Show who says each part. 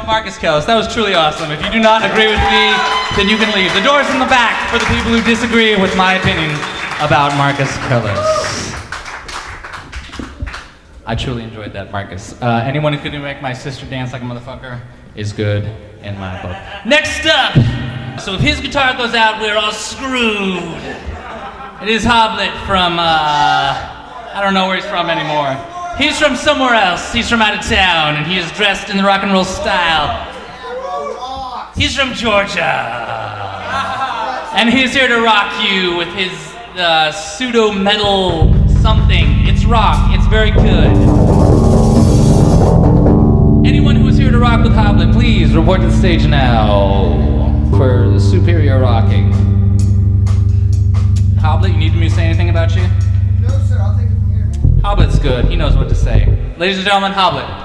Speaker 1: about Marcus Kellis. That was truly awesome. If you do not agree with me, then you can leave. The door's in the back for the people who disagree with my opinion about Marcus Kellis. I truly enjoyed that, Marcus. Anyone who could make my sister dance like a motherfucker is good in my book. Next up! So if his guitar goes out, we're all screwed. It is Hoblet from, I don't know where he's from anymore. He's from somewhere else. He's from out of town, and he is dressed in the rock and roll style. He's from Georgia. And he's here to rock you with his pseudo-metal something. It's rock. It's very good. Anyone who is here to rock with Hoblet, please report to the stage now for the superior rocking. Hoblet, you need me to say anything about you?
Speaker 2: No, sir. I'll take it from here, man.
Speaker 1: Hoblet's good. He knows what to say. Ladies and gentlemen, Hoblet.